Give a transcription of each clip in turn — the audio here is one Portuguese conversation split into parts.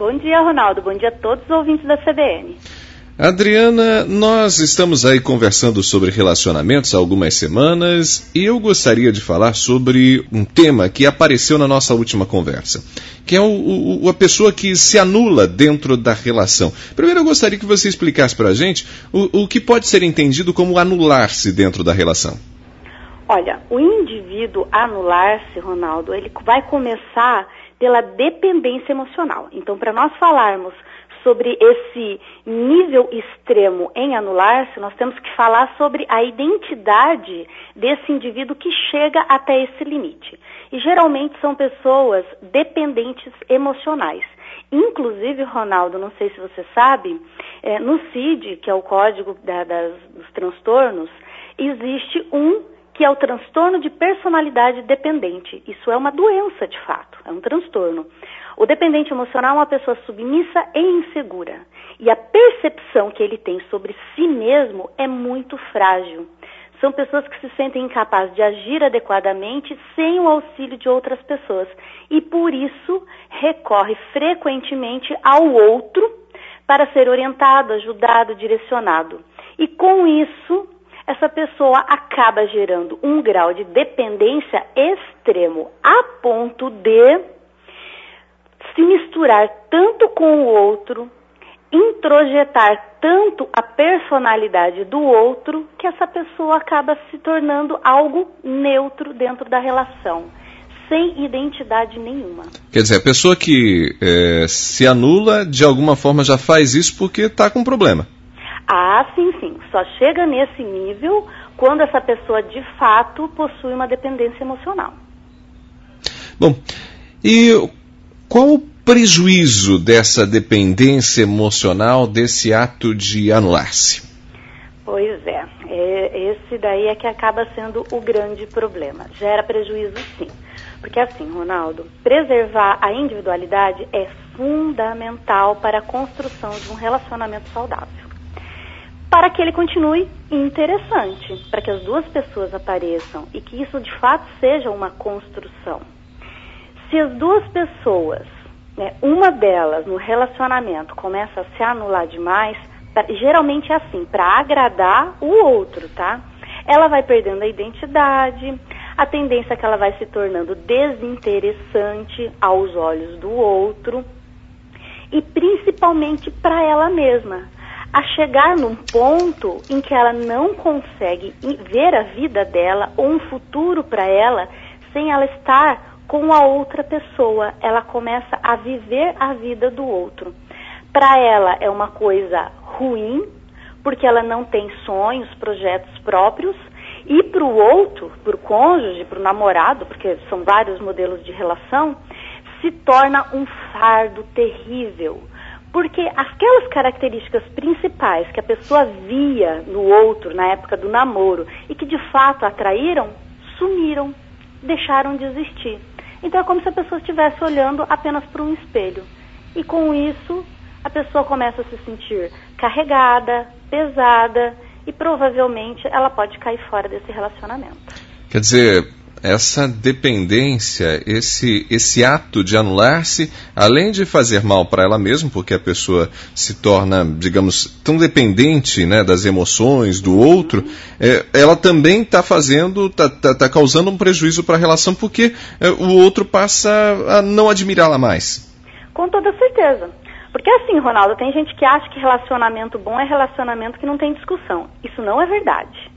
Bom dia, Ronaldo. Bom dia a todos os ouvintes da CBN. Adriana, nós estamos aí conversando sobre relacionamentos há algumas semanas e eu gostaria de falar sobre um tema que apareceu na nossa última conversa, que é a pessoa que se anula dentro da relação. Primeiro eu gostaria que você explicasse para a gente o que pode ser entendido como anular-se dentro da relação. Olha, o indivíduo anular-se, Ronaldo, ele vai começar pela dependência emocional. Então, para nós falarmos sobre esse nível extremo em anular-se, nós temos que falar sobre a identidade desse indivíduo que chega até esse limite. E geralmente são pessoas dependentes emocionais. Inclusive, Ronaldo, não sei se você sabe, no CID, que é o Código dos Transtornos, existe que é o transtorno de personalidade dependente. Isso é uma doença, de fato, é um transtorno. O dependente emocional é uma pessoa submissa e insegura. E a percepção que ele tem sobre si mesmo é muito frágil. São pessoas que se sentem incapazes de agir adequadamente sem o auxílio de outras pessoas. E por isso recorre frequentemente ao outro para ser orientado, ajudado, direcionado. E com isso, essa pessoa acaba gerando um grau de dependência extremo, a ponto de se misturar tanto com o outro, introjetar tanto a personalidade do outro, que essa pessoa acaba se tornando algo neutro dentro da relação, sem identidade nenhuma. Quer dizer, a pessoa que se anula, de alguma forma já faz isso porque está com problema. Ah, sim. Só chega nesse nível quando essa pessoa de fato possui uma dependência emocional. Bom, e qual o prejuízo dessa dependência emocional, desse ato de anular-se? Pois esse daí é que acaba sendo o grande problema. Gera prejuízo, sim. Porque assim, Ronaldo, preservar a individualidade é fundamental para a construção de um relacionamento saudável. Para que ele continue interessante, para que as duas pessoas apareçam e que isso de fato seja uma construção. Se as duas pessoas, uma delas no relacionamento começa a se anular demais, geralmente é assim, para agradar o outro, tá? Ela vai perdendo a identidade, a tendência é que ela vai se tornando desinteressante aos olhos do outro e principalmente para ela mesma. A chegar num ponto em que ela não consegue ver a vida dela ou um futuro para ela sem ela estar com a outra pessoa. Ela começa a viver a vida do outro. Para ela é uma coisa ruim, porque ela não tem sonhos, projetos próprios, e para o outro, para o cônjuge, para o namorado, porque são vários modelos de relação, se torna um fardo terrível. Porque aquelas características principais que a pessoa via no outro na época do namoro e que de fato atraíram, sumiram, deixaram de existir. Então é como se a pessoa estivesse olhando apenas para um espelho. E com isso, a pessoa começa a se sentir carregada, pesada e provavelmente ela pode cair fora desse relacionamento. Quer dizer, essa dependência, esse ato de anular-se, além de fazer mal para ela mesma, porque a pessoa se torna, digamos, tão dependente, né, das emoções do outro, ela também está causando um prejuízo para a relação, porque o outro passa a não admirá-la mais. Com toda certeza. Porque assim, Ronaldo, tem gente que acha que relacionamento bom é relacionamento que não tem discussão. Isso não é verdade.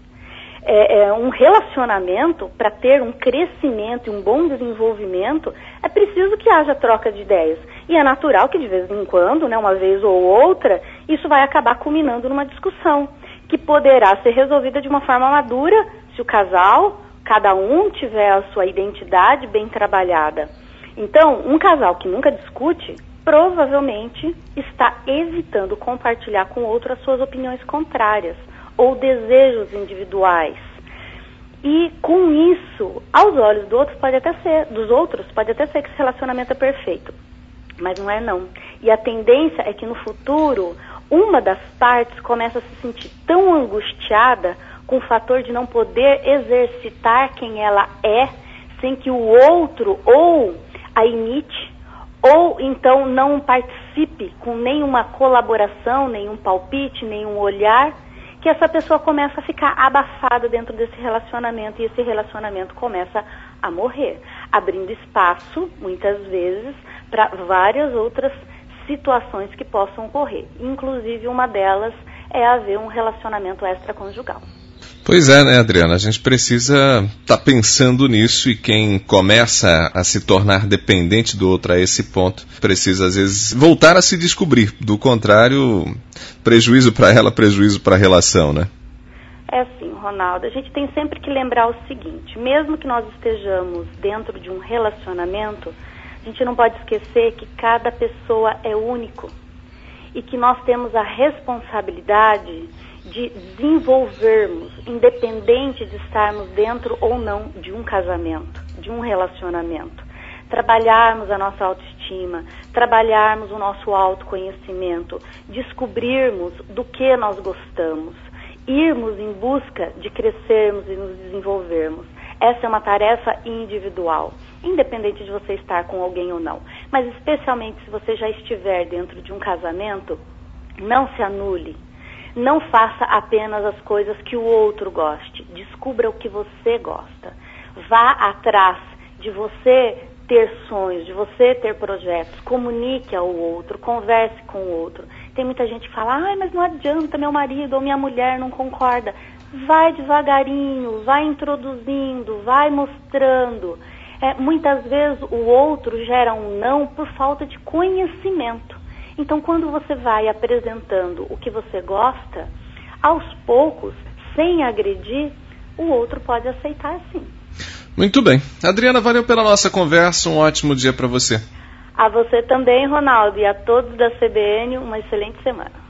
Um relacionamento, para ter um crescimento e um bom desenvolvimento, é preciso que haja troca de ideias. E é natural que de vez em quando, uma vez ou outra, isso vai acabar culminando numa discussão, que poderá ser resolvida de uma forma madura, se o casal, cada um tiver a sua identidade bem trabalhada. Então, um casal que nunca discute, provavelmente está evitando compartilhar com o outro as suas opiniões contrárias ou desejos individuais. E com isso, aos olhos dos outros pode até ser que esse relacionamento é perfeito, mas não é não. E a tendência é que no futuro, uma das partes começa a se sentir tão angustiada com o fator de não poder exercitar quem ela é, sem que o outro ou a imite, ou então não participe com nenhuma colaboração, nenhum palpite, nenhum olhar, que essa pessoa começa a ficar abafada dentro desse relacionamento e esse relacionamento começa a morrer, abrindo espaço, muitas vezes, para várias outras situações que possam ocorrer. Inclusive, uma delas é haver um relacionamento extraconjugal. Pois é, né, Adriana? A gente precisa estar pensando nisso, e quem começa a se tornar dependente do outro a esse ponto precisa, às vezes, voltar a se descobrir. Do contrário, prejuízo para ela, prejuízo para a relação, né? É assim, Ronaldo, a gente tem sempre que lembrar o seguinte: mesmo que nós estejamos dentro de um relacionamento, a gente não pode esquecer que cada pessoa é único e que nós temos a responsabilidade de desenvolvermos, independente de estarmos dentro ou não de um casamento, de um relacionamento. Trabalharmos a nossa autoestima, trabalharmos o nosso autoconhecimento, descobrirmos do que nós gostamos, irmos em busca de crescermos e nos desenvolvermos. Essa é uma tarefa individual, independente de você estar com alguém ou não. Mas especialmente se você já estiver dentro de um casamento, não se anule. Não faça apenas as coisas que o outro goste. Descubra o que você gosta. Vá atrás de você ter sonhos, de você ter projetos. Comunique ao outro, converse com o outro. Tem muita gente que fala, mas não adianta, meu marido ou minha mulher não concorda. Vai devagarinho, vai introduzindo, vai mostrando. Muitas vezes o outro gera um não por falta de conhecimento. Então, quando você vai apresentando o que você gosta, aos poucos, sem agredir, o outro pode aceitar sim. Muito bem. Adriana, valeu pela nossa conversa. Um ótimo dia para você. A você também, Ronaldo, e a todos da CBN, uma excelente semana.